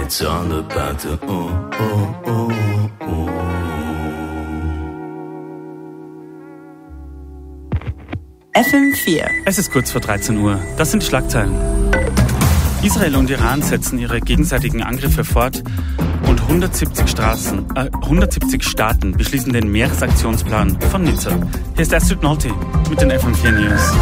It's all about the FM4. Es ist kurz vor 13 Uhr. Das sind die Schlagzeilen. Israel und Iran setzen ihre gegenseitigen Angriffe fort und 170 Staaten beschließen den Meeresaktionsplan von Nizza. Hier ist Astrid Nolte mit den FM4 News.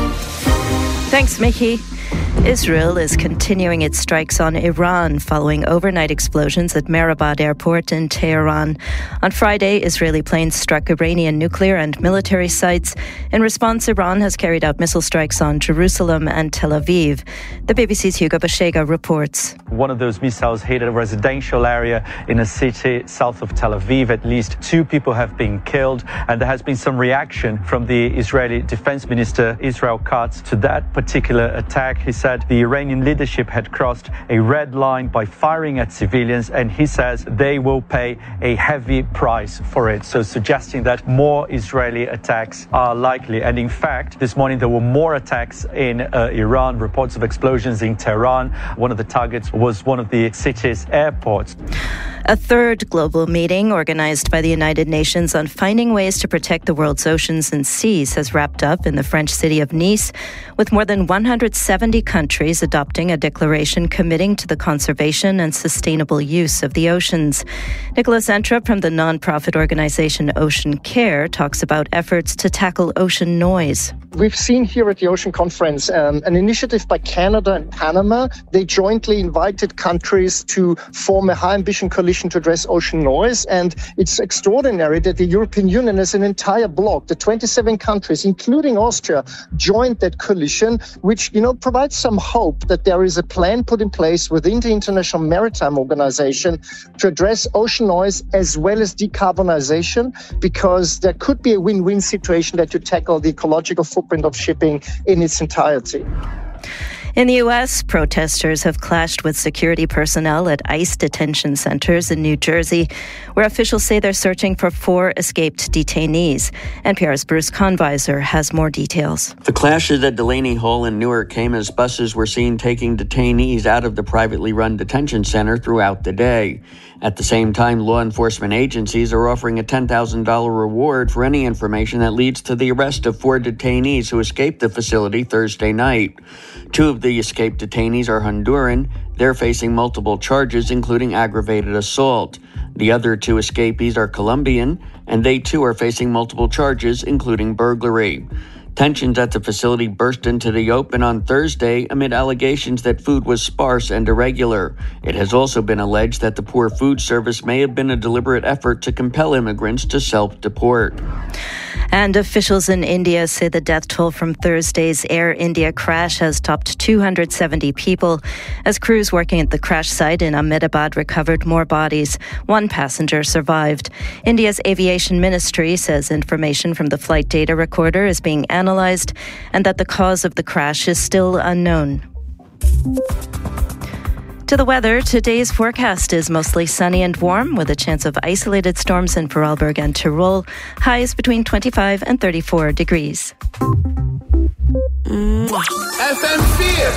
Thanks, Michi. Israel is continuing its strikes on Iran following overnight explosions at Mehrabad Airport in Tehran. On Friday, Israeli planes struck Iranian nuclear and military sites. In response, Iran has carried out missile strikes on Jerusalem and Tel Aviv. The BBC's Hugo Bashega reports. One of those missiles hit a residential area in a city south of Tel Aviv. At least 2 people have been killed, and there has been some reaction from the Israeli Defense Minister Israel Katz to that particular attack. He said the Iranian leadership had crossed a red line by firing at civilians, and he says they will pay a heavy price for it, so suggesting that more Israeli attacks are likely. And in fact, this morning there were more attacks in Iran, reports of explosions in Tehran. One of the targets was one of the city's airports. A third global meeting organized by the United Nations on finding ways to protect the world's oceans and seas has wrapped up in the French city of Nice, with more than 170 countries adopting a declaration committing to the conservation and sustainable use of the oceans. Nicholas Entrup from the non-profit organization Ocean Care talks about efforts to tackle ocean noise. We've seen here at the Ocean Conference an initiative by Canada and Panama. They jointly invited countries to form a high-ambition coalition to address ocean noise. And it's extraordinary that the European Union as an entire bloc, the 27 countries, including Austria, joined that coalition, which, provides some hope that there is a plan put in place within the International Maritime Organization to address ocean noise as well as decarbonization, because there could be a win-win situation that you tackle the ecological footprint of shipping in its entirety. In the U.S., protesters have clashed with security personnel at ICE detention centers in New Jersey, where officials say they're searching for 4 escaped detainees. NPR's Bruce Conviser has more details. The clashes at Delaney Hall in Newark came as buses were seen taking detainees out of the privately run detention center throughout the day. At the same time, law enforcement agencies are offering a $10,000 reward for any information that leads to the arrest of 4 detainees who escaped the facility Thursday night. 2 of the escaped detainees are Honduran. They're facing multiple charges, including aggravated assault. The other 2 escapees are Colombian, and they too are facing multiple charges, including burglary. Tensions at the facility burst into the open on Thursday amid allegations that food was sparse and irregular. It has also been alleged that the poor food service may have been a deliberate effort to compel immigrants to self-deport. And officials in India say the death toll from Thursday's Air India crash has topped 270 people. As crews working at the crash site in Ahmedabad recovered more bodies, 1 passenger survived. India's aviation ministry says information from the flight data recorder is being analyzed and that the cause of the crash is still unknown. To the weather, today's forecast is mostly sunny and warm with a chance of isolated storms in Vorarlberg and Tyrol. Highs between 25 and 34 degrees. FM4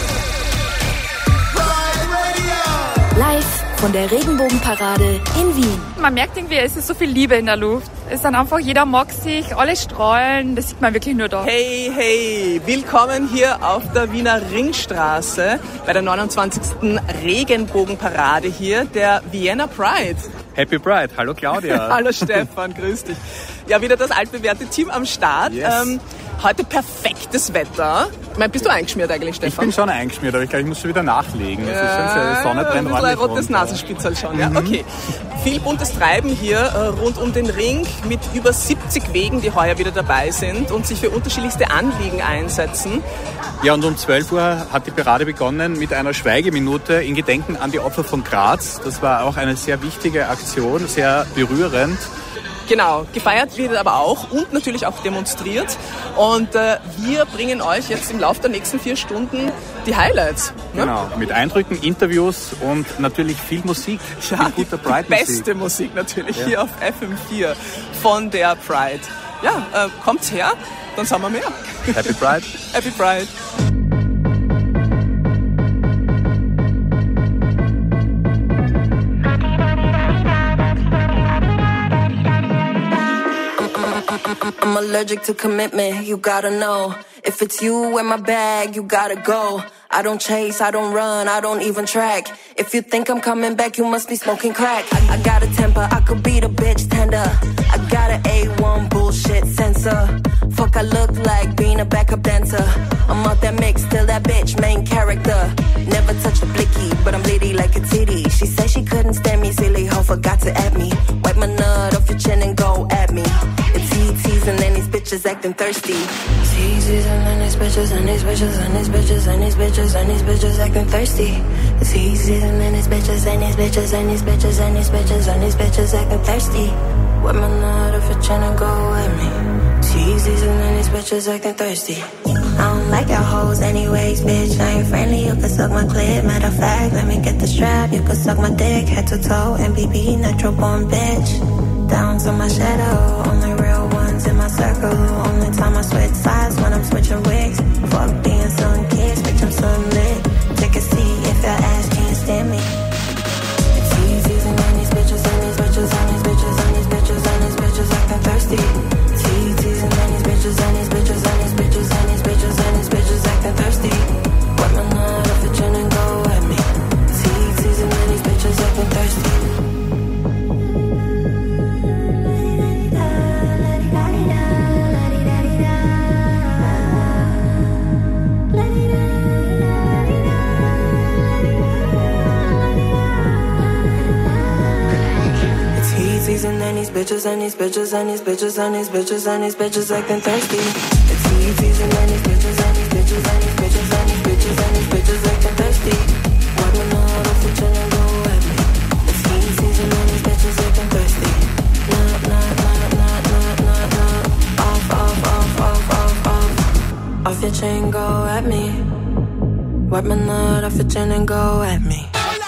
Live von der Regenbogenparade in Wien. Man merkt irgendwie, es ist so viel Liebe in der Luft. Es ist dann einfach, jeder mag sich, alle strahlen, das sieht man wirklich nur da. Hey, willkommen hier auf der Wiener Ringstraße bei der 29. Regenbogenparade hier, der Vienna Pride. Happy Pride, hallo Claudia. Hallo Stefan, grüß dich. Ja, wieder das altbewährte Team am Start. Yes. Heute perfektes Wetter. Ich meine, bist du eingeschmiert eigentlich, Stefan? Ich bin schon eingeschmiert, aber ich glaube, ich muss schon wieder nachlegen. Es ist schon, die Sonne brennt ordentlich. Ein rotes Nasenspitzel schon, ja? Okay. Viel buntes Treiben hier rund um den Ring mit über 70 Wegen, die heuer wieder dabei sind und sich für unterschiedlichste Anliegen einsetzen. Ja, und um 12 Uhr hat die Parade begonnen mit einer Schweigeminute in Gedenken an die Opfer von Graz. Das war auch eine sehr wichtige Aktion, sehr berührend. Genau, gefeiert wird aber auch und natürlich auch demonstriert. Und wir bringen euch jetzt im Laufe der nächsten 4 Stunden die Highlights. Ne? Genau, mit Eindrücken, Interviews und natürlich viel Musik. Ja, viel guter Pride-Musik. Beste Musik natürlich hier auf FM4 von der Pride. Ja, kommt's her, dann sagen wir mehr. Happy Pride. Happy Pride. allergic to commitment, you gotta know. If it's you in my bag, you gotta go. I don't chase, I don't run, I don't even track. If you think I'm coming back, you must be smoking crack. I got a temper, I could beat a bitch tender. I got an A1 bullshit sensor. Fuck, I look like being a backup dancer. I'm out that mix, still that bitch, main character. Never touched a blicky, but I'm litty like a titty. She said she couldn't stand me, silly hoe, forgot to add me. Wipe my nut off your chin and go at me. It's TTs and then these bitches acting thirsty. TTs and then these bitches and these bitches and these bitches and these bitches and these bitches acting thirsty. It's TTs and then these bitches and these bitches and these bitches and these bitches and these bitches acting thirsty. Wipe my nut off your chin and go at me. TTs and then these bitches acting thirsty. I don't like your hoes anyways, bitch. I ain't friendly, you can suck my clit. Matter of fact, let me get the strap. You can suck my dick, head to toe. MBB, natural born bitch. Down to my shadow, only real ones in my circle. Only time I switch sides when I'm switching wigs. Fuck being some kids, bitch, I'm so lit. Take a seat if your ass can't stand me. It's easy and then these bitches and these bitches and these bitches and these bitches and these bitches acting thirsty. It's easy and then these bitches and these bitches and these bitches and these bitches and these bitches acting thirsty. Wipe my nut off the chin and go at me. It's easy and then these bitches acting thirsty. And then these bitches and these bitches and these bitches and these bitches and these bitches acting thirsty. It's TTs and then these bitches and these bitches and these bitches and these bitches and these bitches acting thirsty. Wipe my nut off the chin and go at me. It's TTs and then these bitches acting thirsty. Nut, nut, nut, nut, nut, nut, nut. Off, off, off, off, off, off. Off your chain, go at me. Wipe my nut off your chin and go at me.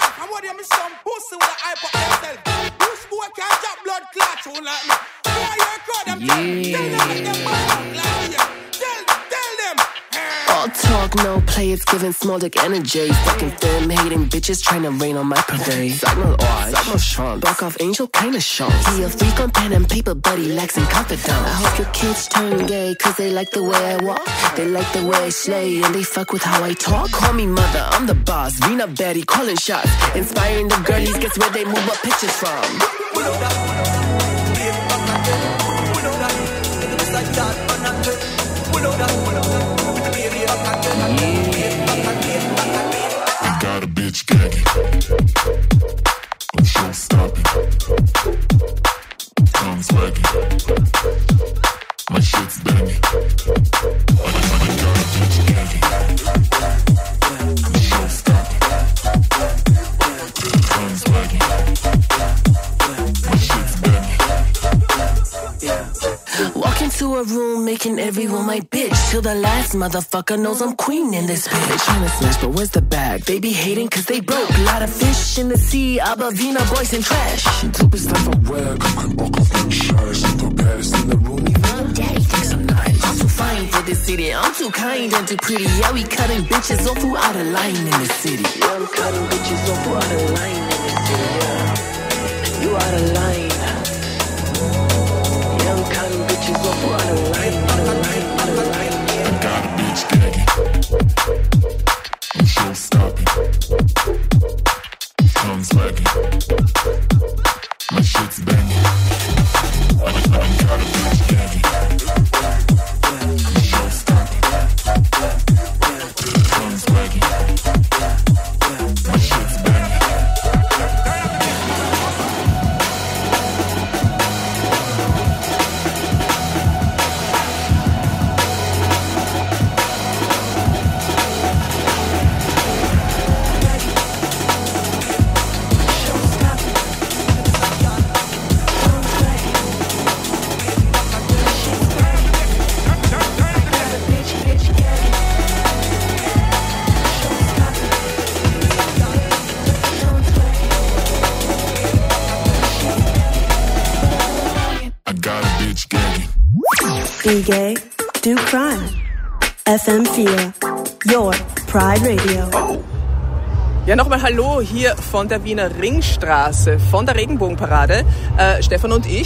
All talk, no play, it's giving small dick energy. Fucking femme hating bitches trying to rain on my parade. Sag mal Arsch, sag mal Chance. Bock auf Angel, keine Chance. He a freak on pen and paper, but he lacks in confidence. I hope your kids turn gay, cause they like the way I walk. They like the way I slay, and they fuck with how I talk. Call me mother, I'm the boss. Vina Betty, calling shots. Inspiring the girlies, guess where they move up pictures from. I got a bitch gagging, but she don't stop it. Tongue's wagging, my shit's banging. I got a bitch gagging, but she don't stop it. Tongue's wagging, my shit's banging. Walk into a room, making everyone my bitch. Till the last motherfucker knows I'm queen in this bitch. They tryna smash, but where's the bag? They be hating cause they broke. Lot of fish in the sea, Abavina boys and trash. Du bist einfach wack, kein Bock auf den Scheiß. Ich bin baddest in the room. Daddy thinks I'm nice. I'm too fine for this city, I'm too kind and too pretty. Yeah, we cutting bitches off who out of line in the city. Yeah, I'm cutting bitches off who out of line in the city, yeah. You out of line. Yeah, I'm cutting bitches off who out of line, out of line, out of line. I got a bitch gagging, and she don't stop it. Tongue's wagging, my shit's banging. I got a bitch gagging, and she don't stop it. Tongue's wagging, my shit's banging. Be gay, do crime. FM4, your Pride Radio. Ja, nochmal Hallo hier von der Wiener Ringstraße, von der Regenbogenparade. Stefan und ich.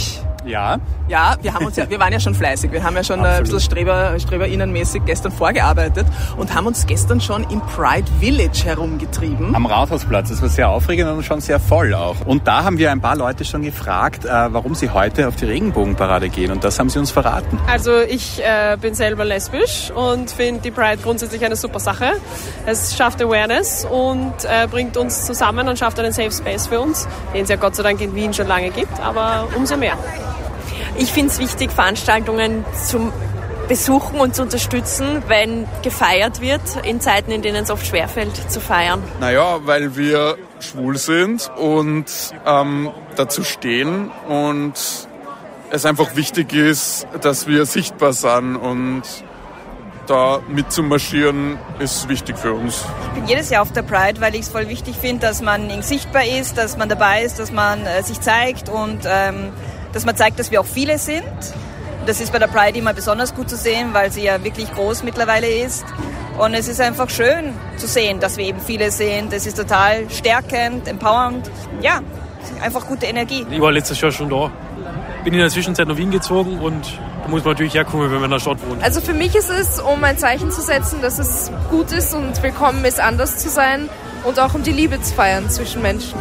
Ja. Ja, wir waren ja schon fleißig. Wir haben ja schon ein bisschen StreberInnenmäßig gestern vorgearbeitet und haben uns gestern schon im Pride Village herumgetrieben. Am Rathausplatz. Das war sehr aufregend und schon sehr voll auch. Und da haben wir ein paar Leute schon gefragt, warum sie heute auf die Regenbogenparade gehen. Und das haben sie uns verraten. Also ich bin selber lesbisch und finde die Pride grundsätzlich eine super Sache. Es schafft Awareness und bringt uns zusammen und schafft einen Safe Space für uns, den es ja Gott sei Dank in Wien schon lange gibt, aber umso mehr. Ich finde es wichtig, Veranstaltungen zum Besuchen und zu unterstützen, wenn gefeiert wird, in Zeiten, in denen es oft schwerfällt, zu feiern. Naja, weil wir schwul sind und dazu stehen und es einfach wichtig ist, dass wir sichtbar sind und da mitzumarschieren ist wichtig für uns. Ich bin jedes Jahr auf der Pride, weil ich es voll wichtig finde, dass man sichtbar ist, dass man dabei ist, dass man sich zeigt und dass man zeigt, dass wir auch viele sind. Das ist bei der Pride immer besonders gut zu sehen, weil sie ja wirklich groß mittlerweile ist. Und es ist einfach schön zu sehen, dass wir eben viele sind. Das ist total stärkend, empowernd. Ja, einfach gute Energie. Ich war letztes Jahr schon da. Bin in der Zwischenzeit nach Wien gezogen und da muss man natürlich herkommen, wenn man in der Stadt wohnt. Also für mich ist es, um ein Zeichen zu setzen, dass es gut ist und willkommen ist, anders zu sein und auch um die Liebe zu feiern zwischen Menschen.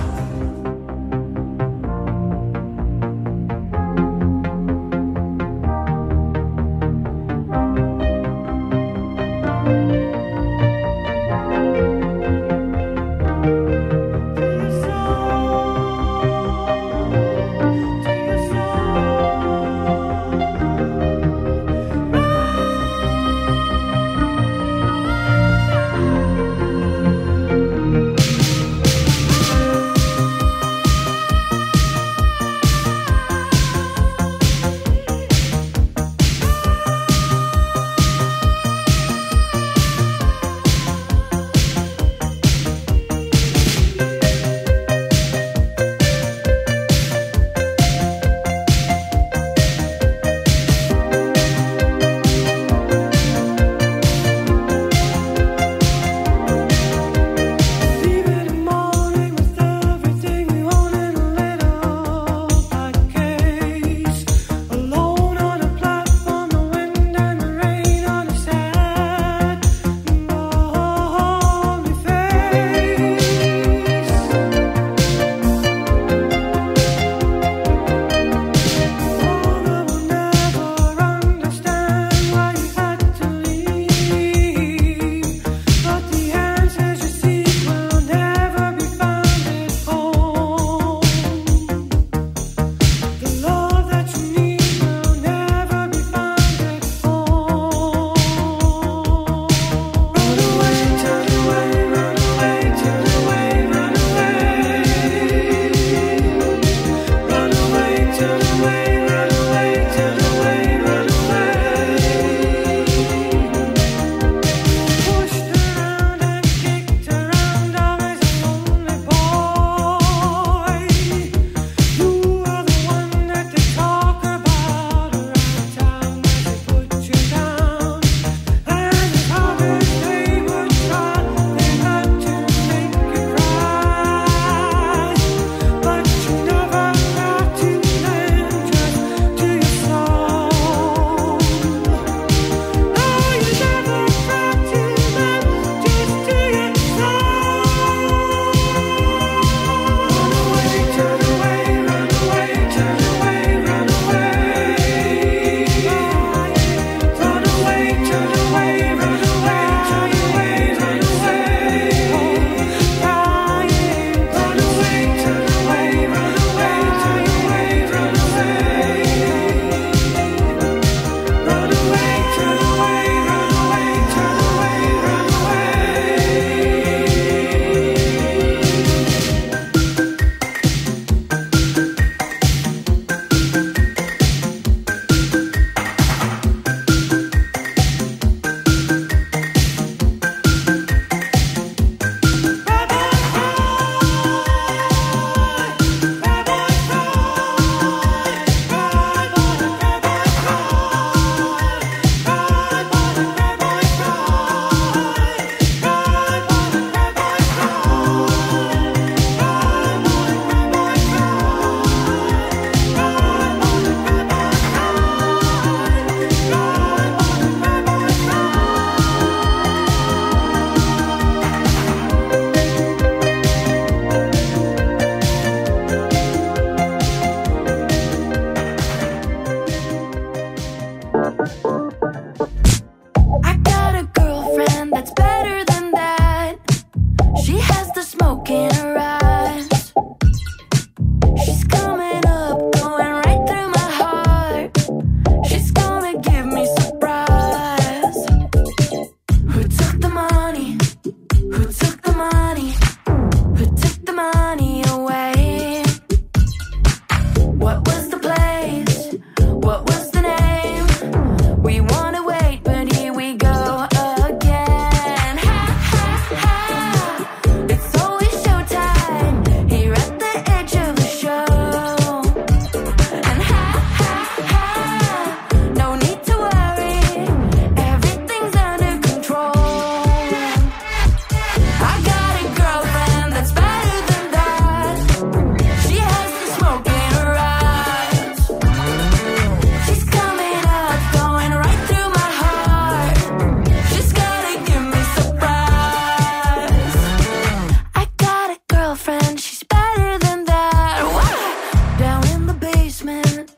girlfriend, she's better than that. Down in the basement,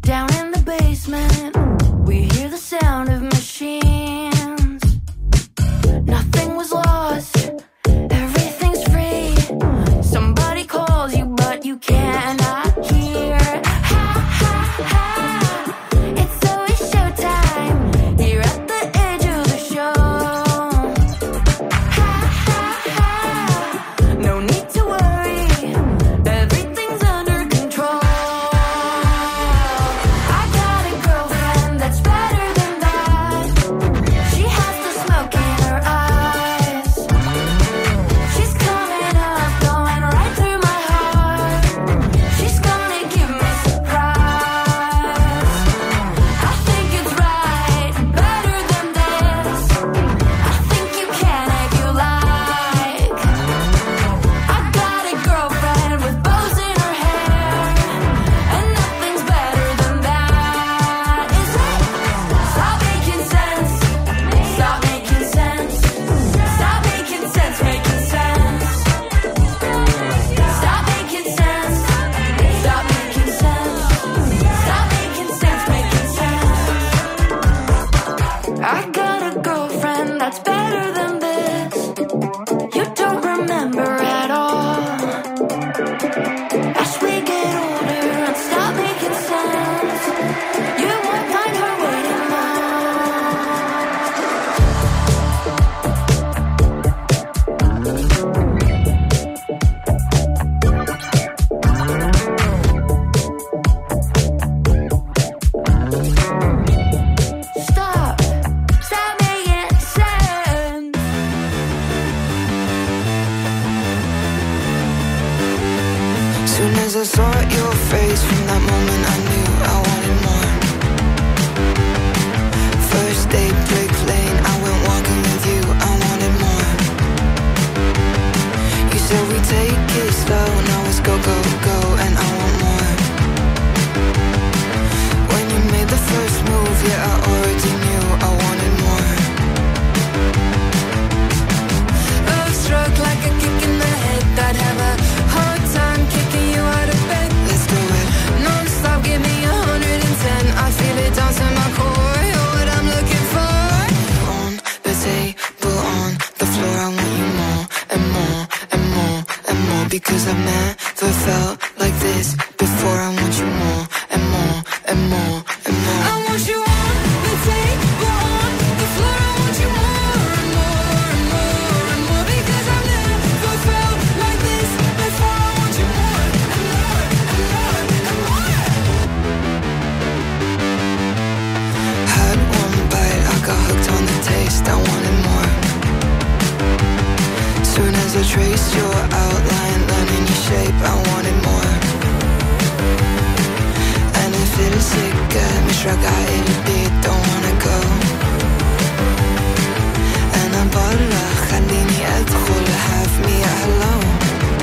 we hear the sound of machines. Nothing was lost, everything's free. Somebody calls you, but you cannot hear. Ha ha ha, it's always showtime here at the edge of the show. Ha ha ha, no need to worry, everything's under control. I got a girlfriend that's better than that. She has the smoke in her eyes. She's coming up, going right through my heart. She's gonna give me surprise. I think it's right, better than this. I think you can if you like. I got a girlfriend with bows in her hair, and nothing's better than that. Is it? Stop making sense. Stop making sense. Stop making sense. Making sense. Stop making sense. Stop making sense. Stop making sense. Making sense. I got a girlfriend that's better than this. You don't remember at all. As we get older and stop making sense, you won't find her waiting Stop making sense. Soon as I saw your face, from that moment I knew I wanted more. First day, brick lane, I went walking with you, I wanted more. You said we take it slow, now it's go, go, go, and I want more. When you made the first move, yeah, I already knew I wanted more. Love struck like a kick in the head. I'd have a hard time kicking you out of bed. Let's do it. Non-stop, give me 110. I feel it down to my core. You're what I'm looking for. On the table, on the floor, I want you more and more and more and more, because I've never felt like this before. I want you more and more and more and more. I want you on the table, on the floor. I want you more and more and more and more, because I've never felt like this before. I want you more and more and more and more. Had one bite, I got hooked on the taste, I wanted more. Soon as I traced your outline, learning your shape, I wanted more. And it feels sick, مش راجعة البيت, don't wanna go. أنا برا, خليني أدخل, have me alone.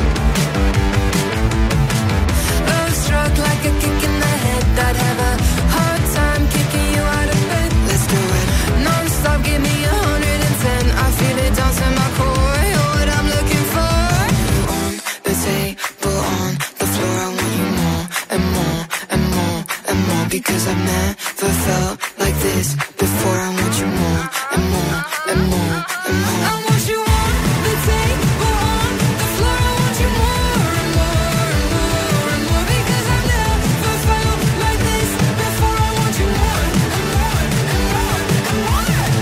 Love struck like a kick in the head. I'd have a hard time kicking you out of bed. Let's do it. Non-stop, give me 110. I feel it down to my core. You're what I'm looking for. On the table, on the floor, I want you more and more and more and more, because I've never felt like this before. I want you more and more and more and more. I want you on the table, on the floor. I want you more and more and more and more, because I've never felt like this before. I want you more and more and more and more.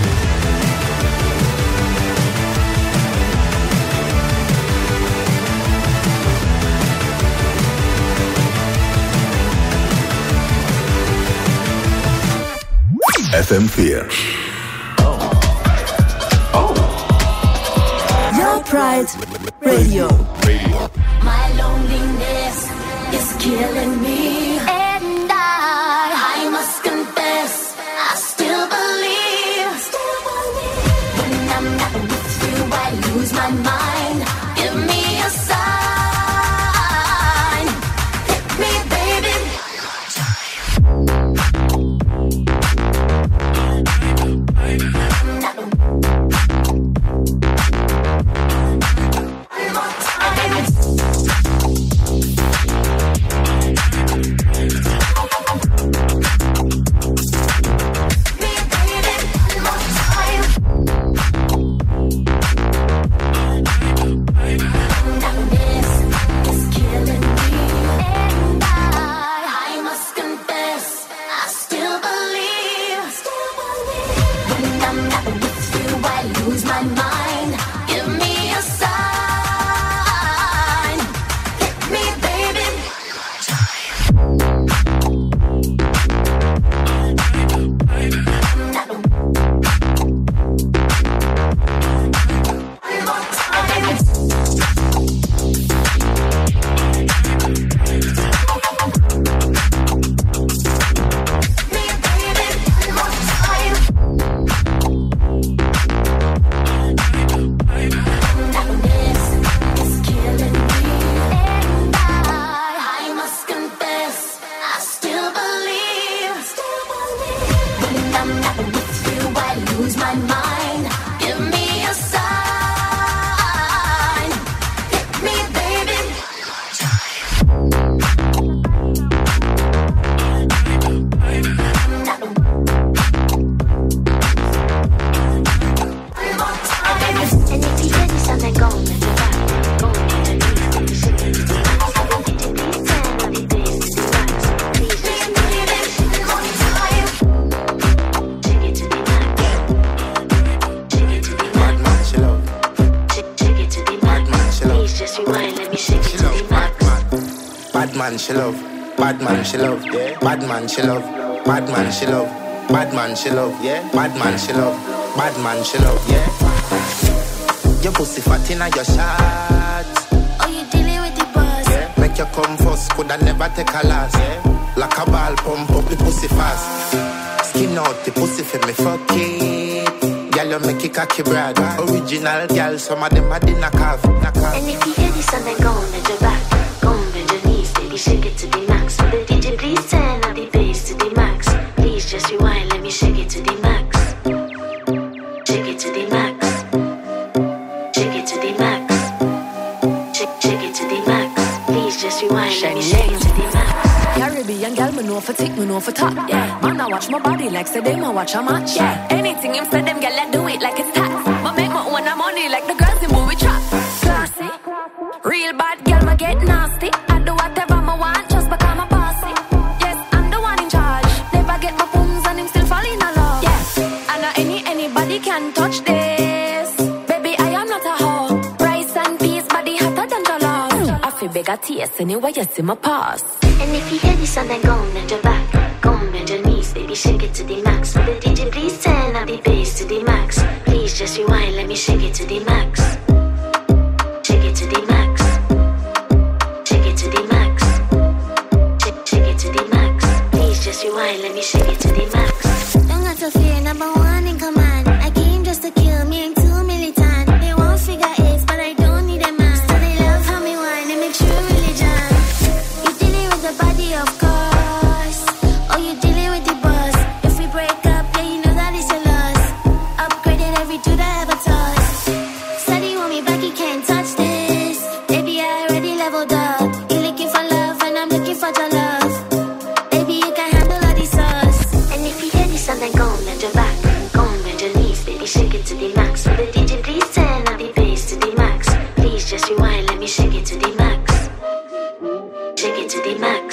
FM4. Your Pride Radio. My loneliness is killing me, and I must confess, I still believe. When I'm not with you, I lose my mind. Give me a sign. Hit me, baby. One more time. me shake it to the max. Bad man she love, bad man she love, yeah. Bad man she love, bad man she love, bad man she love, yeah. Bad man she love, bad man she love, yeah. Your pussy fat inna your shots. Oh, you dealing with the boss? Yeah. Make you come first, coulda never take a last. Yeah. Like a ball pump up the pussy fast. Skin out the pussy for me fuck it. Girl you make it cocky brag. Original girl, some of them a din a calf. And if you hear this song, then go on bend your back, go on bend your knees, baby, shake it to the max. Will the DJ please turn up the bass to the max? Please just rewind, let me shake it to the max. Shake it to the max. Shake it to the max. Shake it to the max. Please just rewind, let me shake it to the max. Caribbean girl, me know for tick, me know for top. Yeah, man, I watch my body like say they ma watch a match. Yeah, anything him say them girl, I do it like it's tax. But make my own money like the girls in movie trap. Classy, real bad girl, ma get nasty. I do whatever I want just because I'm a bossy. Yes, I'm the one in charge. Never get my booms and him still fall in love. Yeah, and anybody can touch this. Baby, I am not a hoe. Rice and peas, body hotter than jollof. I feel big at taste anyway, you see my pass. And if you hear this song, then go on bend your back, go on bend your knees, baby, shake it to the max. Will the DJ please turn up the bass to the max? Please just rewind, let me shake it to the max. Shake it to the max. Shake it to the max. Shake it to the max. Please just rewind, let me shake it to the max. Don't got to fear, number one in command. I came just to kill me, ain't too militant. They won't figure eight, but I don't need a man. So they love how me whine and make sure religion. You dealing with the body, of course. Oh, you dealing with the boss. If we break up, yeah, you know that it's a loss. Upgraded every dude I ever touched. Said he want me back, he can't touch this. Baby, I already leveled up. You looking for love, and I'm looking for your love. Baby, you can handle all the sauce. And if you hear this song, then go on bend your back, go on bend your knees, baby, shake it to the max. Will the DJ please turn up the bass to the max? Please just rewind, let me shake it to the max. Shake it to the max.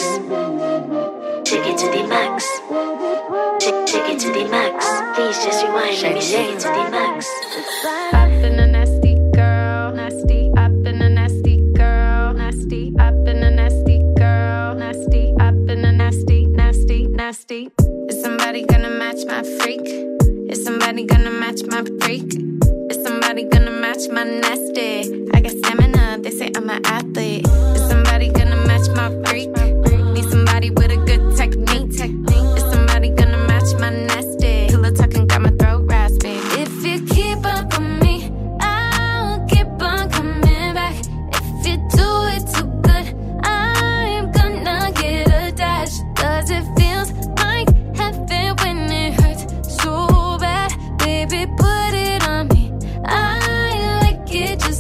Shake it to the max. Shake it to the max. Please just rewind, let me shake it to the max. Up in a nasty girl, nasty. Up in a nasty girl, nasty. Up in a nasty girl, nasty. Up in a nasty, nasty, nasty. Is somebody gonna match my freak? Is somebody gonna match my freak? Is somebody gonna match my nasty? I got stamina, they say I'm an athlete. Is somebody gonna match my freak? Need somebody with a good technique. Is somebody gonna match my nasty? Pillow talking got my throat raspy. If you keep up on me, I'll keep on coming back. If you do it too good, I'm gonna get attached. Cause it feels like heaven when it hurts so bad. Baby, put it on me. I like it just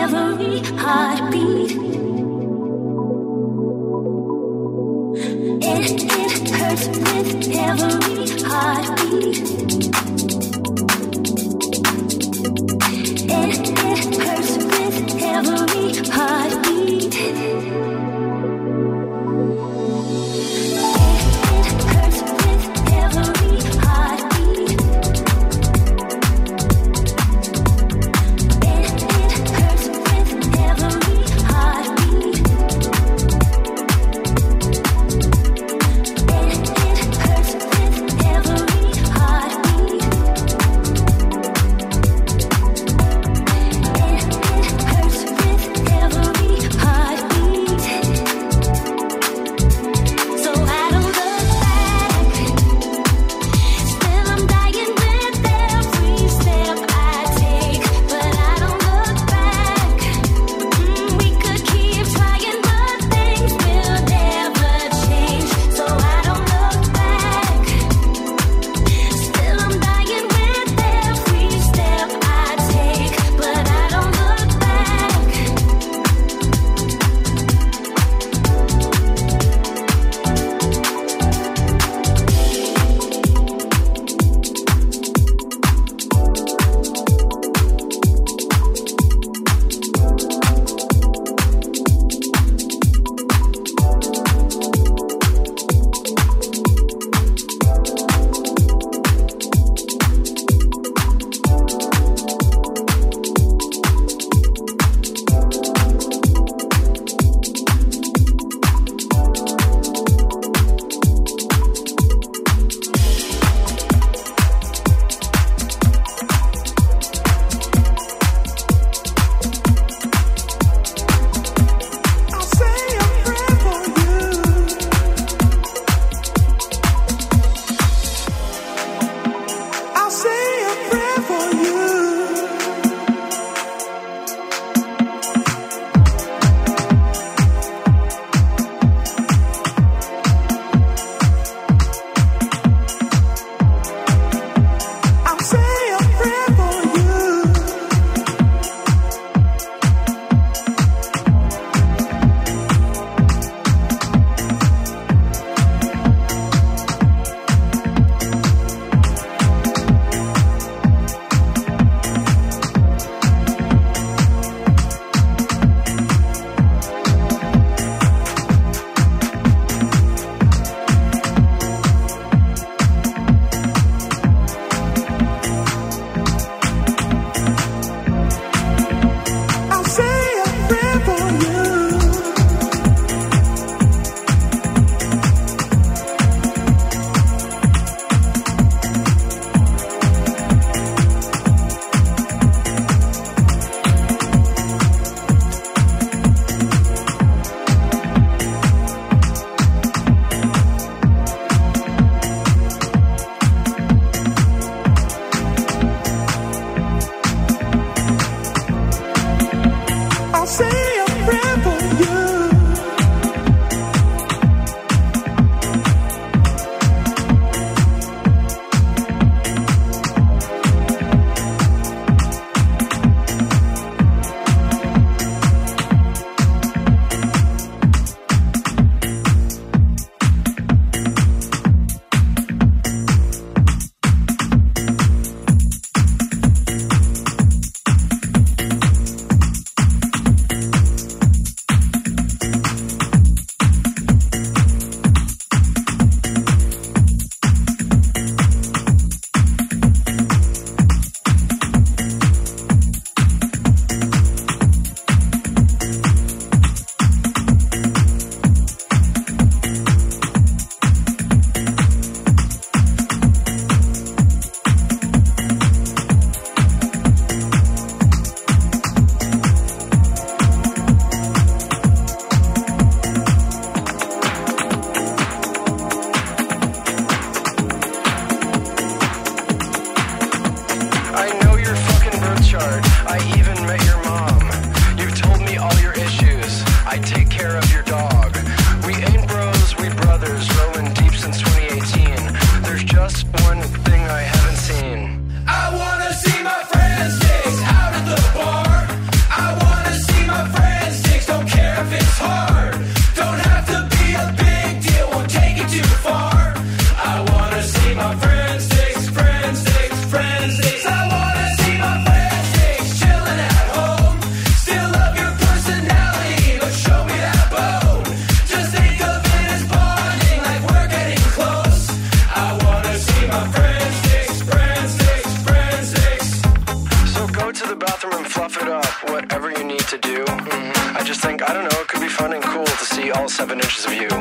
every heartbeat. It hurts with every heartbeat. It hurts with every heartbeat. Every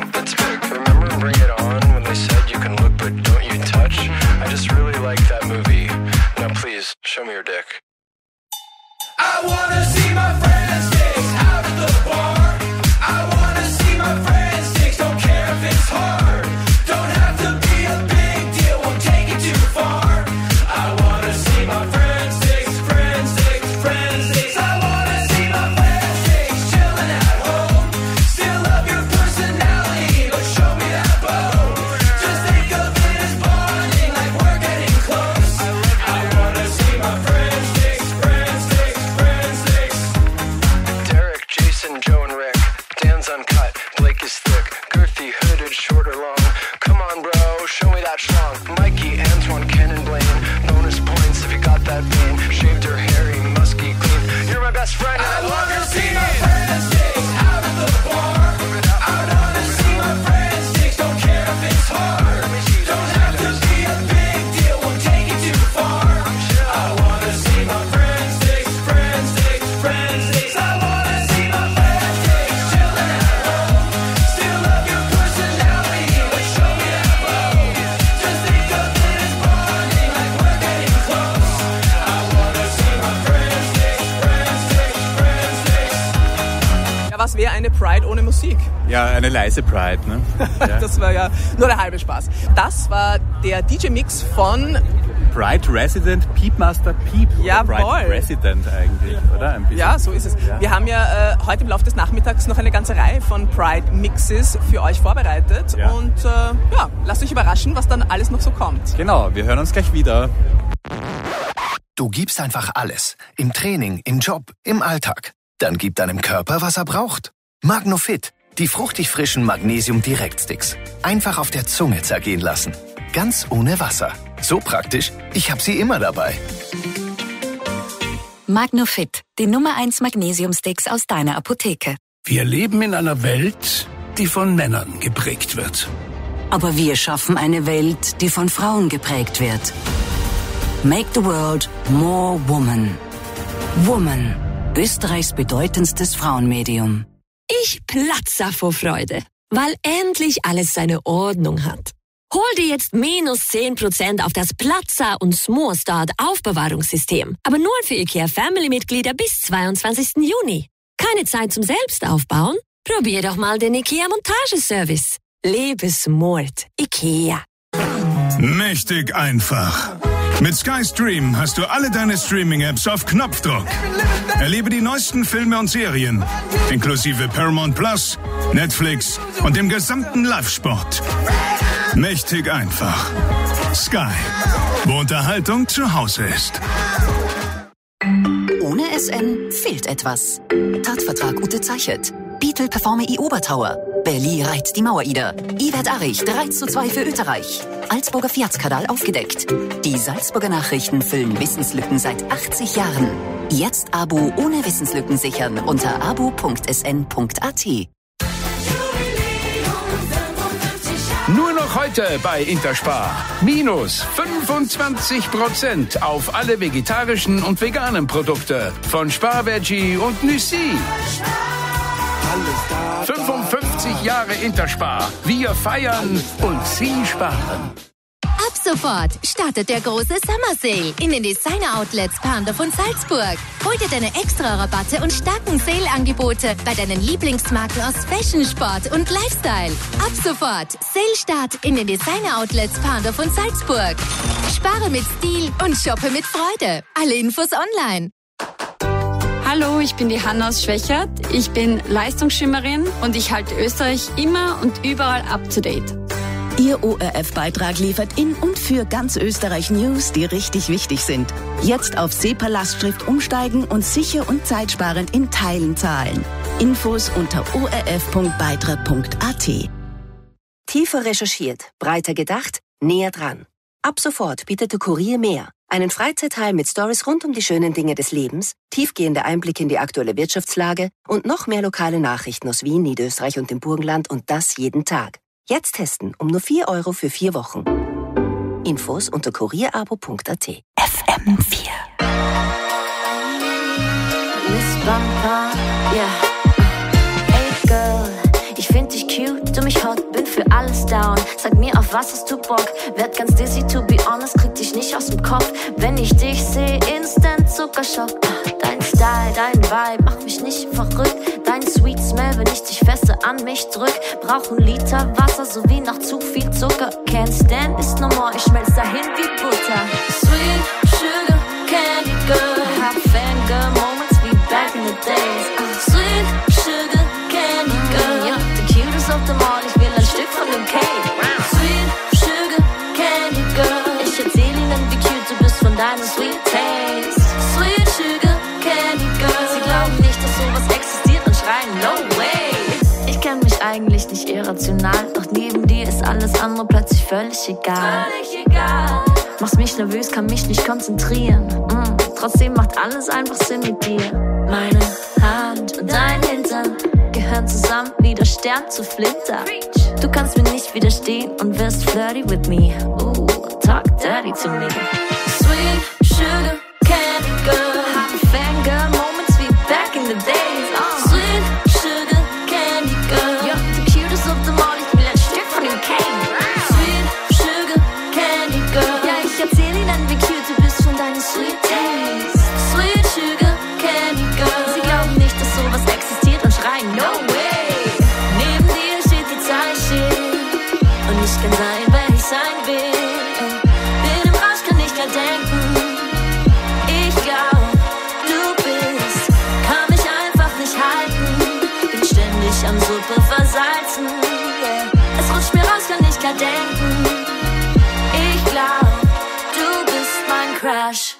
Let's pick. Remember Bring It On when they said you can look but don't you touch? I just really like that movie. Now please, show me your dick. I wanna see my friends dicks out at the bar. I wanna see my friends dicks, don't care if it's hard. Don't have to be a big deal, won't take it too far. I wanna see my friends dicks, friends dicks, friends dicks. I wanna see my friends dicks chilling at home. Still love your personality, but show me that bone. Just think of it as bonding, like we're getting close. I wanna see my friends dicks, friends dicks, friends dicks. Derek, Jason, Joe, and Rick. Dan's uncut, Blake is thick. Girthy, hooded, short or long. Come on, bro, show me that schlong. Mikey, Antoine, Ken, and Blaine. Bonus points if you got that vein. Shaved or hairy, musky, clean. You're my best friend. I wanna see my friends dicks out at the bar. I wanna see my friends dicks, don't care if it's hard. Don't have to be a big deal, won't take it too far. I wanna see my friends dicks, friends dicks, friends dicks. I wanna see my friends dicks chilling at home. Still love your personality, but show me that bone. Just think of it as bonding, like we're getting close. I wanna see my friends dicks, friends dicks, friends dicks. Ja, was wäre eine Pride ohne Musik? Ja, eine leise Pride, ne? Ja. Das war ja nur der halbe Spaß. Das war der DJ-Mix von Pride Resident Peepmaster Peep. Jawohl. Pride Resident eigentlich, oder? Ein bisschen. Ja, so ist es. Ja. Wir haben ja heute im Laufe des Nachmittags noch eine ganze Reihe von Pride-Mixes für euch vorbereitet. Ja. Und ja, lasst euch überraschen, was dann alles noch so kommt. Genau, wir hören uns gleich wieder. Du gibst einfach alles. Im Training, im Job, im Alltag. Dann gib deinem Körper, was er braucht. Magnofit, die fruchtig frischen Magnesium-Direktsticks. Einfach auf der Zunge zergehen lassen. Ganz ohne Wasser. So praktisch, ich habe sie immer dabei. Magnofit, die Nummer 1 Magnesiumsticks aus deiner Apotheke. Wir leben in einer Welt, die von Männern geprägt wird. Aber wir schaffen eine Welt, die von Frauen geprägt wird. Make the world more woman. Woman, Österreichs bedeutendstes Frauenmedium. Ich platze vor Freude, weil endlich alles seine Ordnung hat. Hol dir jetzt minus 10% auf das Platzer und Smallstart Aufbewahrungssystem. Aber nur für IKEA Family-Mitglieder bis 22. Juni. Keine Zeit zum Selbstaufbauen? Probier doch mal den IKEA Montageservice. Lebe smart. IKEA. Mächtig einfach. Mit Sky Stream hast du alle deine Streaming-Apps auf Knopfdruck. Erlebe die neuesten Filme und Serien, inklusive Paramount Plus, Netflix und dem gesamten Live-Sport. Mächtig einfach. Sky, wo Unterhaltung zu Hause ist. Ohne SN fehlt etwas. Tatvertrag unterzeichnet. Beetle Performe I Obertauer. Berli reizt die Mauer-Ida. Iwert Arich 3:2 für Österreich. Alsburger Fiatskadal aufgedeckt. Die Salzburger Nachrichten füllen Wissenslücken seit 80 Jahren. Jetzt Abo ohne Wissenslücken sichern unter abo.sn.at. Nur noch heute bei Interspar. Minus 25% auf alle vegetarischen und veganen Produkte von Spar Veggie und Nüssi. 55 Jahre Interspar. Wir feiern und Sie sparen. Ab sofort startet der große Summer Sale in den Designer-Outlets Pandorf und Salzburg. Hol dir deine Extra-Rabatte und starken Sale-Angebote bei deinen Lieblingsmarken aus Fashion, Sport und Lifestyle. Ab sofort Sale-Start in den Designer-Outlets Pandorf und Salzburg. Spare mit Stil und shoppe mit Freude. Alle Infos online. Hallo, ich bin die Hanna aus Schwächert. Ich bin Leistungsschwimmerin und ich halte Österreich immer und überall up to date. Ihr ORF-Beitrag liefert in und für ganz Österreich News, die richtig wichtig sind. Jetzt auf SEPA-Lastschrift umsteigen und sicher und zeitsparend in Teilen zahlen. Infos unter orf.beitrag.at. Tiefer recherchiert, breiter gedacht, näher dran. Ab sofort bietet der Kurier mehr. Einen Freizeitteil mit Stories rund um die schönen Dinge des Lebens, tiefgehende Einblicke in die aktuelle Wirtschaftslage und noch mehr lokale Nachrichten aus Wien, Niederösterreich und dem Burgenland und das jeden Tag. Jetzt testen um nur 4 € für 4 Wochen. Infos unter kurierabo.at. FM4. Miss Bumper, yeah. Hey Girl, ich find dich cute, du mich hot, bin für alles down. Sag mir, auf was hast du Bock? Werd ganz dizzy, to be honest, krieg dich nicht aus dem Kopf. Wenn ich dich seh, instant Zuckerschock. Dein Style, dein Vibe, mach mich nicht verrückt. Dein Sweet Smell, wenn ich dich feste an mich drück. Brauch 1 Liter Wasser, sowie nach zu viel Zucker. Can't stand is no more, ich schmelz dahin wie Butter. Sweet sugar candy girl, have fangirl moments wie back in the days. Sweet sugar candy girl, ja, the cutest of them all, ich will ein Stück von dem Cake. Sweet sugar candy girl, ich erzähl ihnen, wie cute du bist von deinem Sweet Taste. Sweet sugar candy girl, sie glauben nicht, dass sowas existiert und schreien no way. Ich kenn mich eigentlich nicht irrational, doch neben dir ist alles andere plötzlich völlig egal. Machst mich nervös, kann mich nicht konzentrieren. Trotzdem macht alles einfach Sinn mit dir. Meine Hand und dein Hintern gehören zusammen wie der Stern zu Flitter. Du kannst mir nicht widerstehen und wirst flirty with me. Talk dirty to me. Sweet sugar candy girl, have fangirl moments wie back in the days. Sweet sugar candy girl, you're the cutest of them all, ich will ein Stück von dem Cake. Sweet sugar candy girl, ja, ich erzähl ihnen, wie cute du bist von deinem Sweet Taste. Sweet sugar candy girl, sie glauben nicht, dass sowas existiert und schreien no way. Neben dir steht die Zeichen und ich kann sein, wer ich sein will. Bin im Rausch, kann nicht mehr denken. Ich glaub, du bist, kann mich einfach nicht halten. Bin ständig am Suppe versalzen. Es rutscht mir raus, kann nicht klar denken. Ich glaub, du bist mein Crush.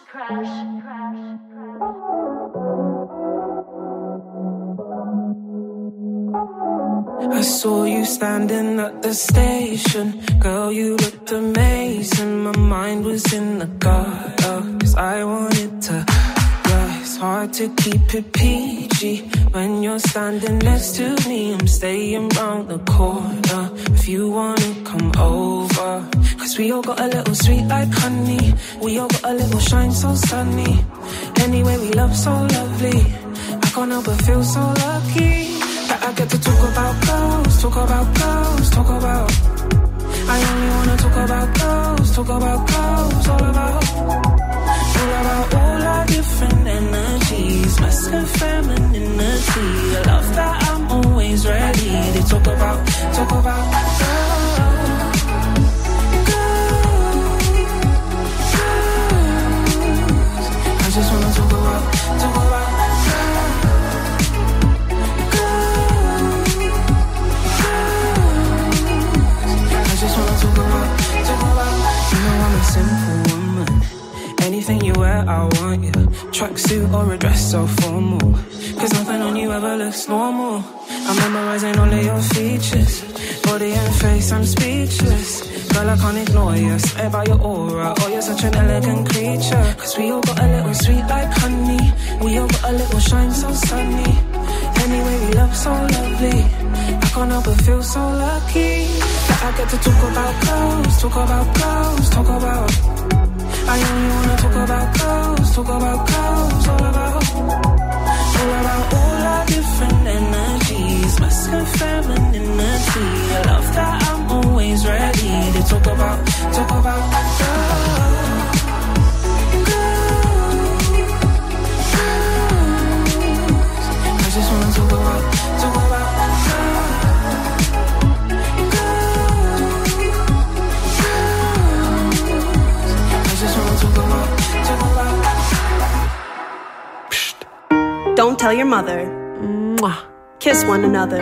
I saw you standing at the station. Girl, you looked amazing. My mind was in the gutter, 'cause I wanted to. Yeah, it's hard to keep it PG when you're standing next to me. I'm staying round the corner if you wanna come over. 'Cause we all got a little sweet like honey. We all got a little shine so sunny. Anyway, we love so lovely. I can't help but feel so lucky that I get to talk about girls, talk about girls, talk about. I only wanna talk about girls, all about all our different energies, masculine, femininity. I love that I'm always ready to talk about girls. I just wanna talk about simple woman. Anything you wear, I want you. Tracksuit or a dress so formal. 'Cause nothing on you ever looks normal. I'm memorizing all of your features. Body and face, I'm speechless. Girl, I can't ignore you. Swear by your aura. Oh, you're such an elegant creature. 'Cause we all got a little sweet like honey. We all got a little shine so sunny. Anyway, we love so lovely. I can't help but feel so lucky that I get to talk about girls, talk about girls, talk about. I only wanna talk about girls, all about all our different energies, masculine, femininity. I love that I'm always ready to talk about girls. I just wanna talk about Don't tell your mother. Mwah. Kiss one another.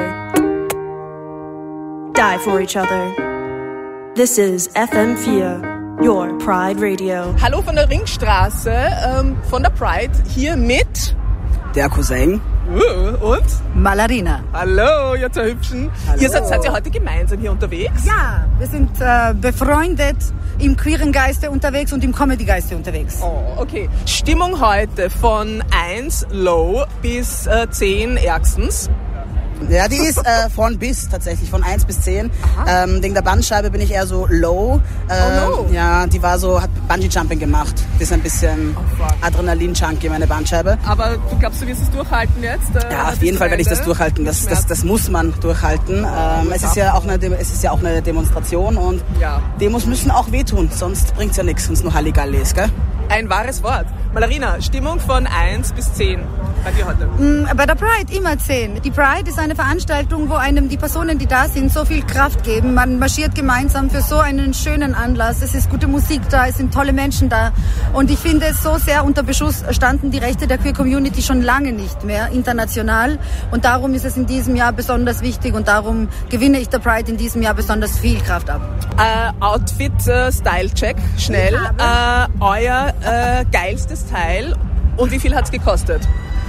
Die for each other. This is FM4, your Pride Radio. Hallo von der Ringstraße, von der Pride, hier mit der Cousin und Malarina. Hallo, ihr zwei Hübschen. Hallo. Ihr seid ja heute gemeinsam hier unterwegs? Ja, wir sind befreundet, im queeren Geiste unterwegs und im Comedy-Geiste unterwegs. Oh, okay. Stimmung heute von 1 low bis 10 ärgstens. Ja, die ist von bis tatsächlich, von 1 bis 10. Wegen der Bandscheibe bin ich eher so low. low? Ja, die war so, hat Bungee-Jumping gemacht. Die ist ein bisschen Adrenalin-Junkie, meine Bandscheibe. Aber du glaubst, du wirst es durchhalten jetzt? Ja, auf jeden Fall werde ich das durchhalten. Das muss man durchhalten. Es ist ja auch eine Demonstration und Demos müssen auch wehtun, sonst bringt es ja nichts, wenn es nur Halligalli ist, gell? Ein wahres Wort. Mallarina, Stimmung von 1 bis 10 bei dir heute? Bei der Pride immer 10. Die Pride ist eine Veranstaltung, wo einem die Personen, die da sind, so viel Kraft geben. Man marschiert gemeinsam für so einen schönen Anlass. Es ist gute Musik da, es sind tolle Menschen da. Und ich finde, so sehr unter Beschuss standen die Rechte der Queer Community schon lange nicht mehr international. Und darum ist es in diesem Jahr besonders wichtig und darum gewinne ich der Pride in diesem Jahr besonders viel Kraft ab. Outfit-Style-Check, schnell. Euer geilstes Teil. Und wie viel hat's gekostet?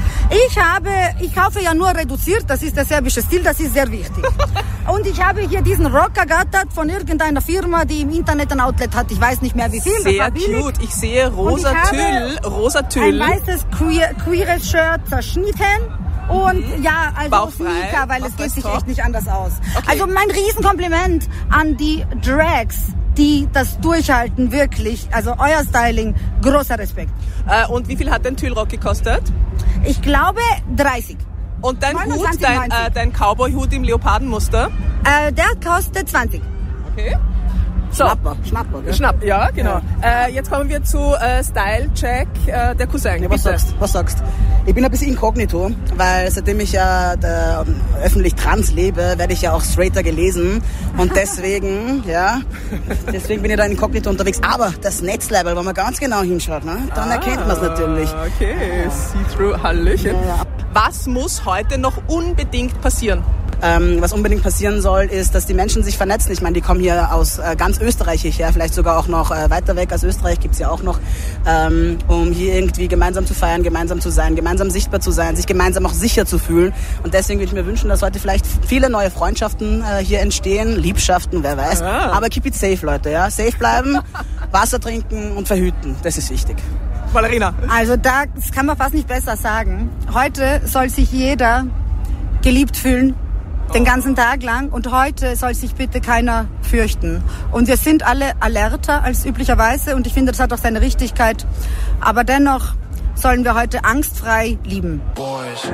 Ich kaufe ja nur reduziert, das ist der serbische Stil, das ist sehr wichtig. Und ich habe hier diesen Rock ergattert von irgendeiner Firma, die im Internet ein Outlet hat. Ich weiß nicht mehr wie viel. Sehr cute. Ich sehe rosa Tüll. Ein weißes queeres Shirt zerschnitten. Und ja, also Sneaker, weil es geht sich echt nicht anders aus. Okay. Also mein Riesenkompliment an die Drags, die das durchhalten, wirklich. Also euer Styling, großer Respekt. Und wie viel hat dein Tüllrock gekostet? Ich glaube 30. Und dein Hut, dein Cowboy-Hut im Leopardenmuster? Der kostet 20. Okay. So. Schnapper, gell? Ja, genau. Jetzt kommen wir zu Style-Check der Cousin. Ja, was sagst? Ich bin ein bisschen inkognito, weil seitdem ich ja öffentlich trans lebe, werde ich ja auch straighter gelesen. Und deswegen, bin ich da inkognito unterwegs. Aber das Netzlabel, wenn man ganz genau hinschaut, ne, dann erkennt man es natürlich. Okay, see-through, Hallöchen. Ja. Was muss heute noch unbedingt passieren? Was unbedingt passieren soll, ist, dass die Menschen sich vernetzen. Ich meine, die kommen hier aus ganz Österreich hierher, vielleicht sogar auch noch weiter weg als Österreich gibt's ja auch noch, um hier irgendwie gemeinsam zu feiern, gemeinsam zu sein, gemeinsam sichtbar zu sein, sich gemeinsam auch sicher zu fühlen. Und deswegen würde ich mir wünschen, dass heute vielleicht viele neue Freundschaften hier entstehen, Liebschaften, wer weiß. Aber keep it safe, Leute, ja. Safe bleiben, Wasser trinken und verhüten. Das ist wichtig. Mallarina. Also das kann man fast nicht besser sagen. Heute soll sich jeder geliebt fühlen. Den ganzen Tag lang und heute soll sich bitte keiner fürchten. Und wir sind alle alerter als üblicherweise und ich finde, das hat auch seine Richtigkeit. Aber dennoch sollen wir heute angstfrei lieben. Boys.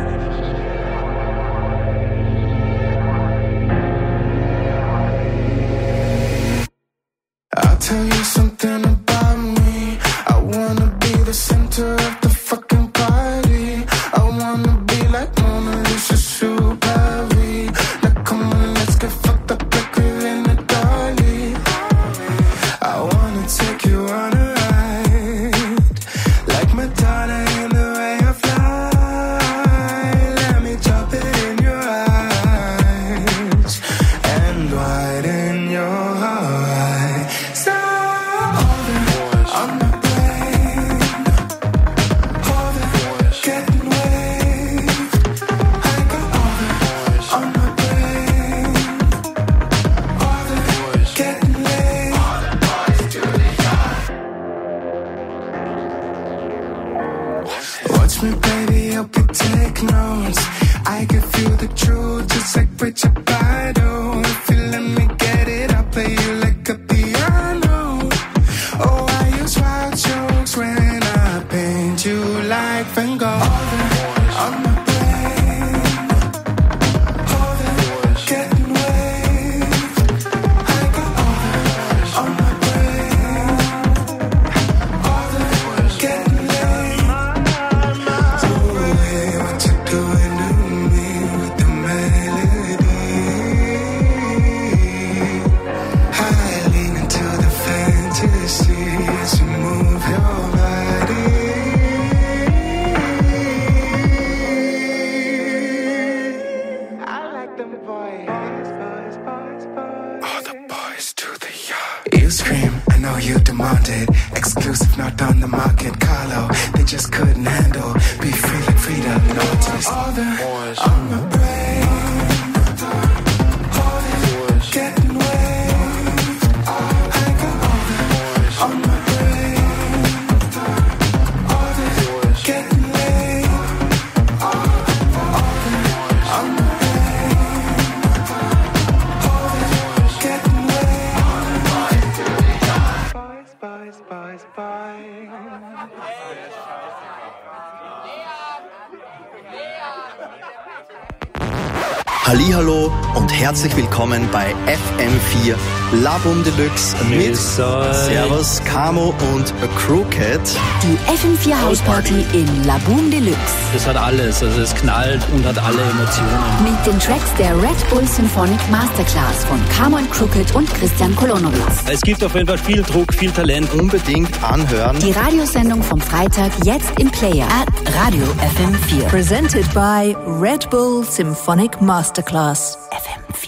I'll tell you something about me. I wanna be the center of the fucking party. I wanna be like Mona Lisa Superby. Now come on, let's get fucked up like we're in a dolly. I wanna take you on a ride, like Madonna in the way of light. Let me drop it in your eyes and widen your eyes. So on my brain, hold it, getting waved. I got all it on my brain, all it, getting laid. All the boys to the yard. Watch me, baby, hope you take notes. I give you the truth, just like Richard Bidot. If you let me get it, I'll play you like a piano. Oh, I use wild jokes when I paint you like Van Gogh. On my brain, hold it, getting waved. I got all it on my brain, all it, getting laid. So, hey, what you doing to me with the melody? I lean into the fantasy as you move your body. I like them boys. All the boys to the yard. You scream, I know you demand it. Exclusive, not on the market. Carlo, they just couldn't handle. Be free like freedom, no twist. All the boys on my brain. All the getting waved. I got all the on my brain. All the getting laid. All the on my brain. Hallihallo und herzlich willkommen bei FM4 Labum Deluxe mit Servus, Camo und Crooked. Die FM4 Hausparty in Laboom Deluxe. Das hat alles, also es knallt und hat alle Emotionen. Mit den Tracks der Red Bull Symphonic Masterclass von Camo und Crooked und Christian Kolonowitz. Es gibt auf jeden Fall viel Druck, viel Talent. Unbedingt anhören. Die Radiosendung vom Freitag jetzt im Player at Radio FM4. Presented by Red Bull Symphonic Masterclass. FM4.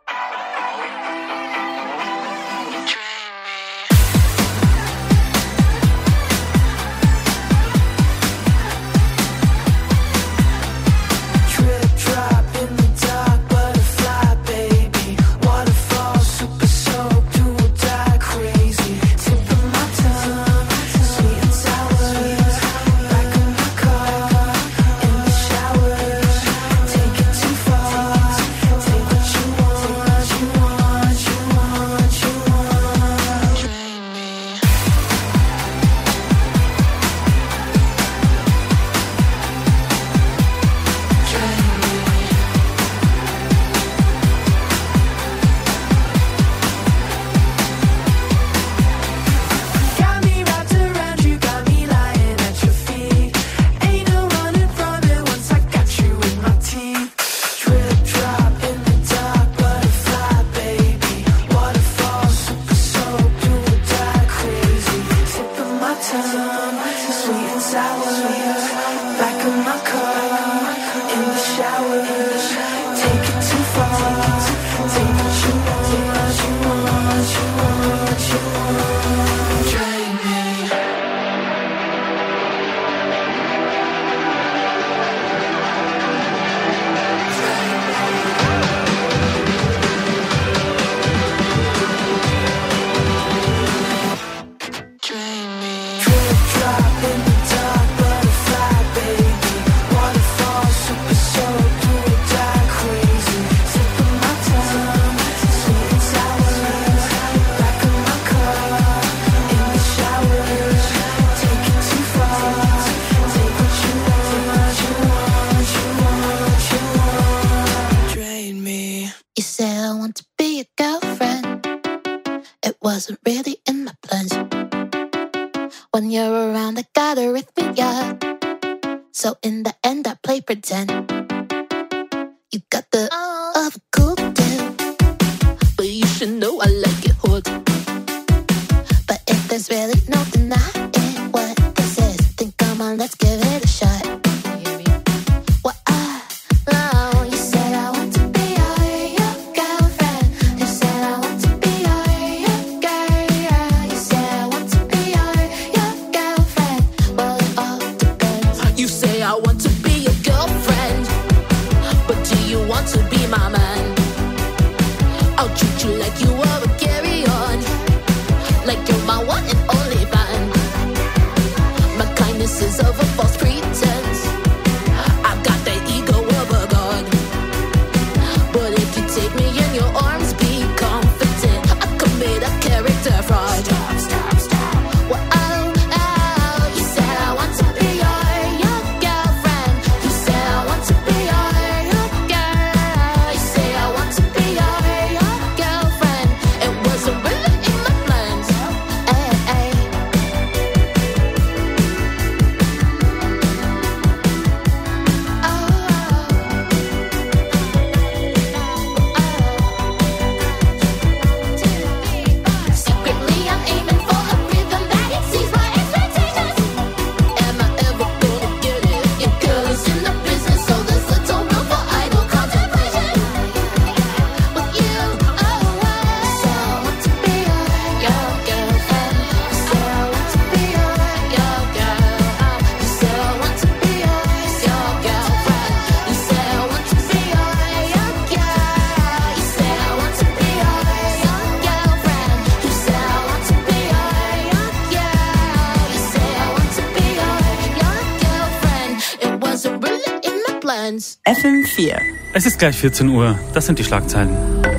FM4. Es ist gleich 14 Uhr. Das sind die Schlagzeilen.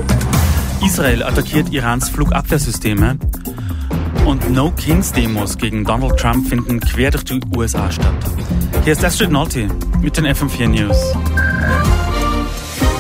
Israel attackiert Irans Flugabwehrsysteme und No-Kings-Demos gegen Donald Trump finden quer durch die USA statt. Hier ist Astrid Nolte mit den FM4 News.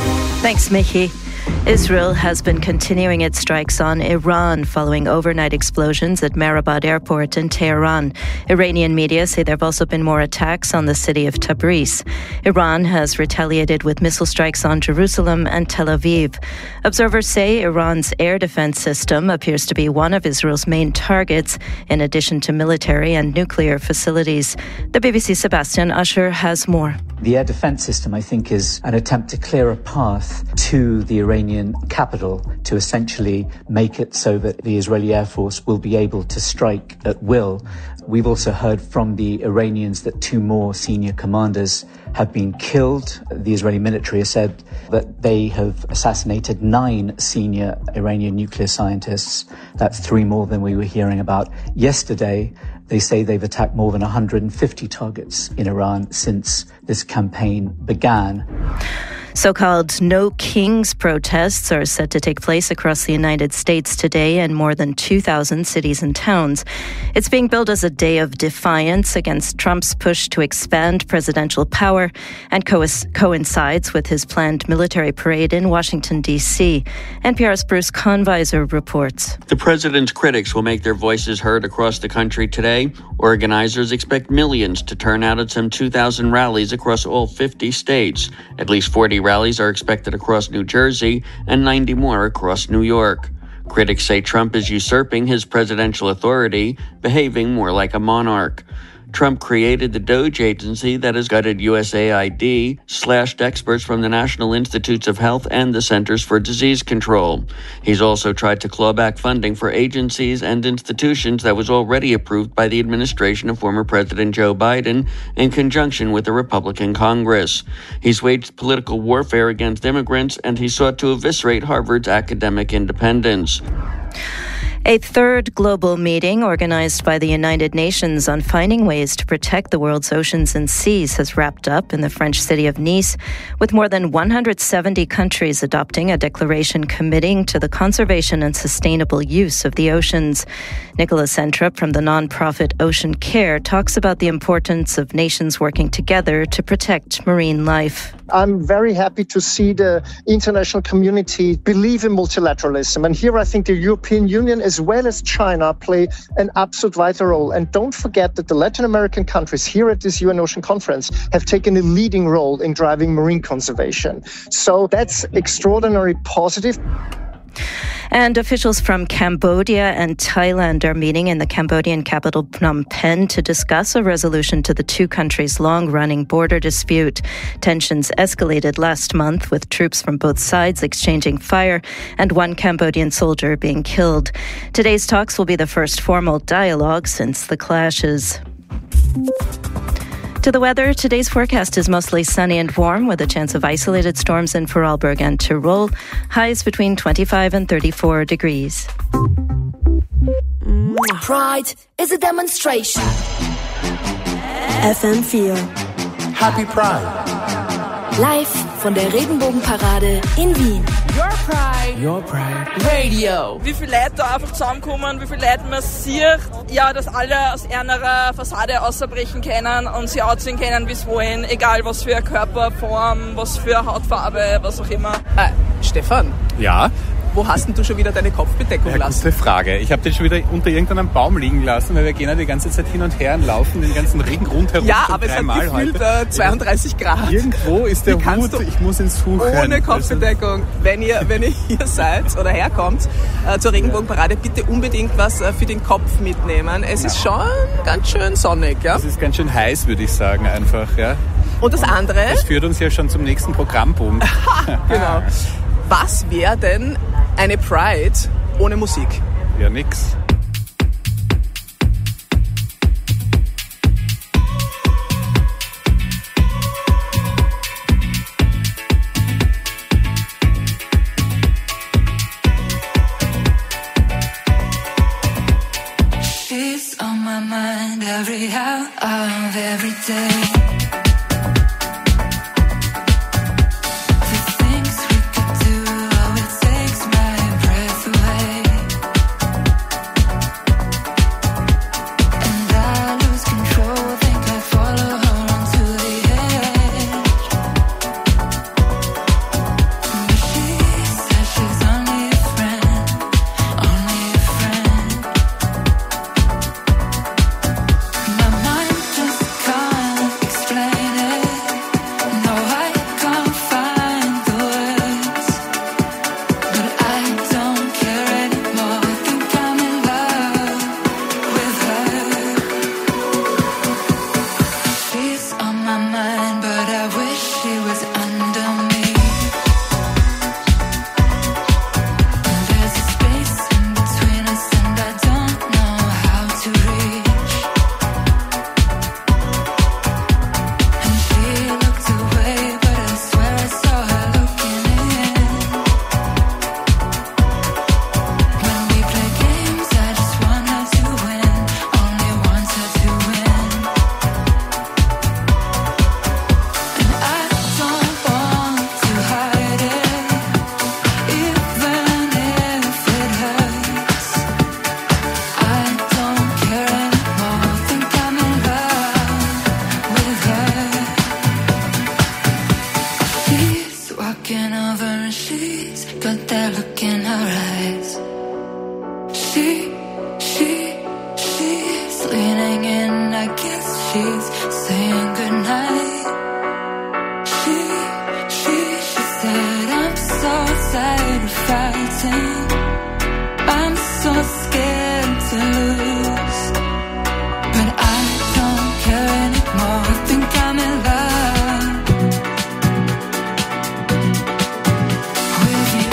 Thanks, Michi. Israel has been continuing its strikes on Iran following overnight explosions at Mehrabad Airport in Tehran. Iranian media say there have also been more attacks on the city of Tabriz. Iran has retaliated with missile strikes on Jerusalem and Tel Aviv. Observers say Iran's air defense system appears to be one of Israel's main targets, in addition to military and nuclear facilities. The BBC's Sebastian Usher has more. The air defense system, I think, is an attempt to clear a path to the Iranian capital to essentially make it so that the Israeli Air Force will be able to strike at will. We've also heard from the Iranians that 2 more senior commanders have been killed. The Israeli military has said that they have assassinated 9 senior Iranian nuclear scientists. That's 3 more than we were hearing about yesterday. They say they've attacked more than 150 targets in Iran since this campaign began. So-called No Kings protests are set to take place across the United States today in more than 2,000 cities and towns. It's being billed as a day of defiance against Trump's push to expand presidential power and coincides with his planned military parade in Washington, D.C. NPR's Bruce Conviser reports. The president's critics will make their voices heard across the country today. Organizers expect millions to turn out at some 2,000 rallies across all 50 states. At least 40 rallies are expected across New Jersey and 90 more across New York. Critics say Trump is usurping his presidential authority, behaving more like a monarch. Trump created the DOGE agency that has gutted USAID, slashed experts from the National Institutes of Health and the Centers for Disease Control. He's also tried to claw back funding for agencies and institutions that was already approved by the administration of former President Joe Biden in conjunction with the Republican Congress. He's waged political warfare against immigrants, and he sought to eviscerate Harvard's academic independence. A third global meeting organized by the United Nations on finding ways to protect the world's oceans and seas has wrapped up in the French city of Nice, with more than 170 countries adopting a declaration committing to the conservation and sustainable use of the oceans. Nicholas Entrup from the nonprofit Ocean Care talks about the importance of nations working together to protect marine life. I'm very happy to see the international community believe in multilateralism. And here I think the European Union as well as China play an absolute vital role. And don't forget that the Latin American countries here at this UN Ocean Conference have taken a leading role in driving marine conservation. So that's extraordinarily positive. And officials from Cambodia and Thailand are meeting in the Cambodian capital Phnom Penh to discuss a resolution to the 2 countries' long-running border dispute. Tensions escalated last month with troops from both sides exchanging fire and 1 Cambodian soldier being killed. Today's talks will be the first formal dialogue since the clashes. To the weather, today's forecast is mostly sunny and warm with a chance of isolated storms in Vorarlberg and Tyrol. Highs between 25 and 34 degrees. Pride is a demonstration. FM4. Happy Pride. Live von der Regenbogenparade in Wien. Your Pride. Your Pride. Radio. Wie viele Leute da einfach zusammenkommen, wie viele Leute man sieht, ja, dass alle aus einer Fassade ausbrechen können und sie aussehen können, wie sie wollen, egal was für eine Körperform, was für eine Hautfarbe, was auch immer. Stefan? Ja? Wo hast denn du schon wieder deine Kopfbedeckung gelassen? Gute Frage. Ich habe den schon wieder unter irgendeinem Baum liegen lassen, weil wir gehen ja die ganze Zeit hin und her und laufen den ganzen Regen rundherum. Ja, aber es hat gefühlt 32 Grad. Irgendwo ist der Hut, ich muss ihn suchen. Ohne Kopfbedeckung. Wenn ihr hier seid oder herkommt zur Regenbogenparade, bitte unbedingt was für den Kopf mitnehmen. Es ist schon ganz schön sonnig. Ja? Es ist ganz schön heiß, würde ich sagen, einfach. Ja. Und das andere? Das führt uns ja schon zum nächsten Programmpunkt. Genau. Was wäre denn eine Pride ohne Musik? Ja, nix. It's on my mind every hour of every day. She's leaning in, I guess she's saying goodnight. She said, I'm so tired of fighting. I'm so scared to lose. But I don't care anymore, I think I'm in love with you.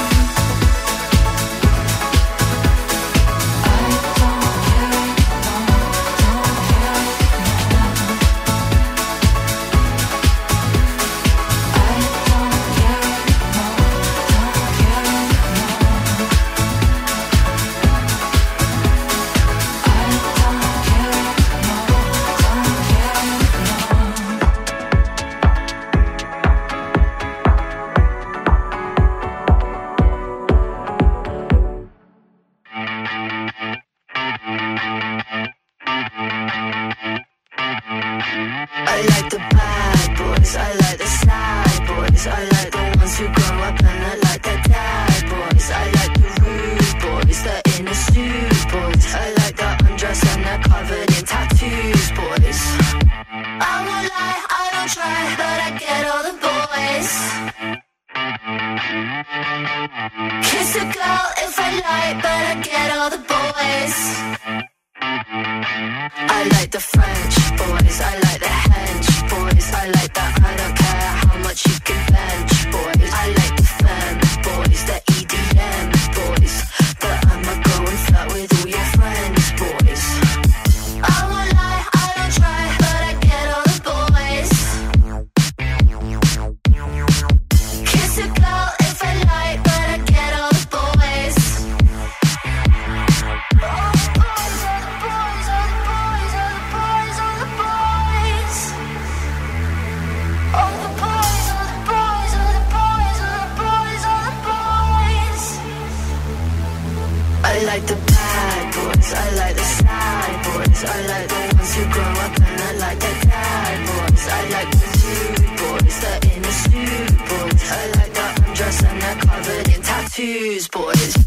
I like the bad boys, I like the sad boys, I like the ones who grow up and I like the dad boys, I like the rude boys, the inner suit boys, I like the undressed and they're covered in tattoos boys. I won't lie, I don't try, but I get all the boys. Kiss a girl if I like, but I get all the boys. I like the French boys, I like the hench boys, I like the I don't care how much you can bench boys. I like the femme boys, the EDM boys, but I'ma go and flirt with all your friends boys. I won't lie, I don't try, but I get all the boys. Kiss a girl if I like, but I get all the boys. All the boys, all the boys, all the boys, all the boys, all the boys. All the boys, all the boys, all the boys, all the boys, all the boys. I like the bad boys, I like the sad boys, I like the ones who grow up and I like the dad boys. I like the rude boys, the inner suit boys, I like the undressed and they're covered in tattoos boys.